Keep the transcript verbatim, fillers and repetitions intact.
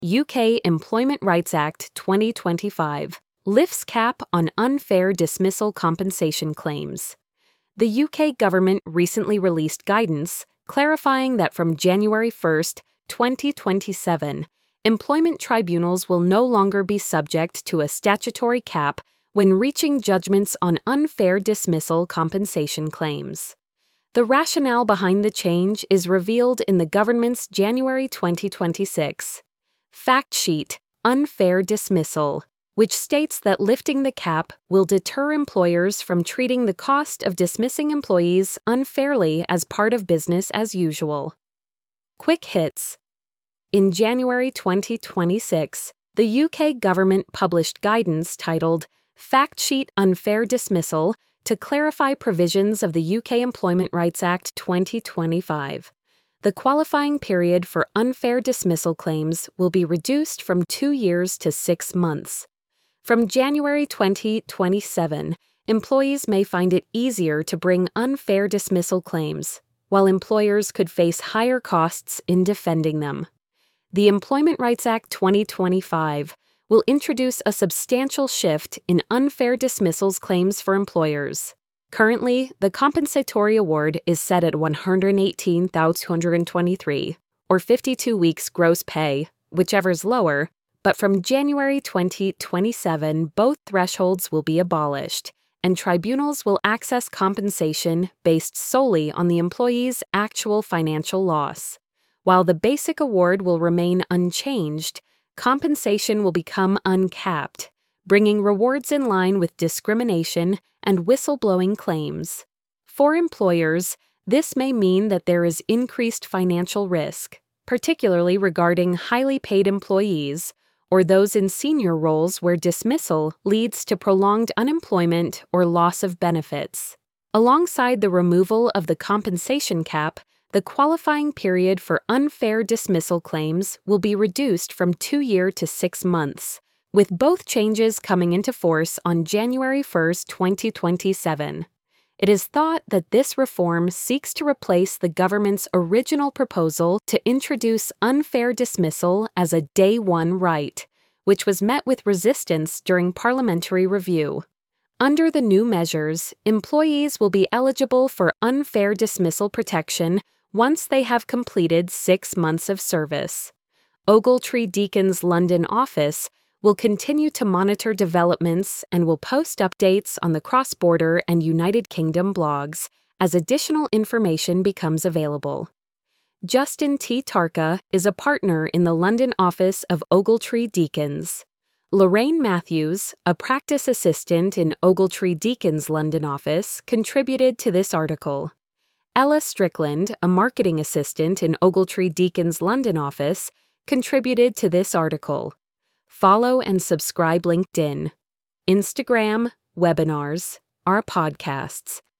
U K Employment Rights Act twenty twenty-five lifts cap on unfair dismissal compensation claims. The U K government recently released guidance clarifying that from January first, twenty twenty-seven, employment tribunals will no longer be subject to a statutory cap when reaching judgments on unfair dismissal compensation claims. The rationale behind the change is revealed in the government's January twenty twenty-six fact sheet, Unfair Dismissal, which states that lifting the cap will deter employers from treating the cost of dismissing employees unfairly as part of business as usual. Quick hits. In January twenty twenty-six, the U K government published guidance titled Fact Sheet Unfair Dismissal to clarify provisions of the U K Employment Rights Act twenty twenty-five. The qualifying period for unfair dismissal claims will be reduced from two years to six months. From January twenty twenty-seven, employees may find it easier to bring unfair dismissal claims, while employers could face higher costs in defending them. The Employment Rights Act twenty twenty-five will introduce a substantial shift in unfair dismissals claims for employers. Currently, the compensatory award is set at one hundred eighteen thousand two hundred twenty-three dollars, or fifty-two weeks gross pay, whichever's lower, but from January twenty twenty-seven, both thresholds will be abolished, and tribunals will access compensation based solely on the employee's actual financial loss. While the basic award will remain unchanged, compensation will become uncapped, bringing rewards in line with discrimination and whistleblowing claims. For employers, this may mean that there is increased financial risk, particularly regarding highly paid employees or those in senior roles where dismissal leads to prolonged unemployment or loss of benefits. Alongside the removal of the compensation cap, the qualifying period for unfair dismissal claims will be reduced from two years to six months, with both changes coming into force on January first, twenty twenty-seven. It is thought that this reform seeks to replace the government's original proposal to introduce unfair dismissal as a day one right, which was met with resistance during parliamentary review. Under the new measures, employees will be eligible for unfair dismissal protection once they have completed six months of service. Ogletree Deacon's London office will continue to monitor developments and will post updates on the cross-border and United Kingdom blogs as additional information becomes available. Justin T. Tarka is a partner in the London office of Ogletree Deacons. Lorraine Matthews, a practice assistant in Ogletree Deacons' London office, contributed to this article. Ella Strickland, a marketing assistant in Ogletree Deacons' London office, contributed to this article. Follow and subscribe LinkedIn, Instagram, webinars, our podcasts.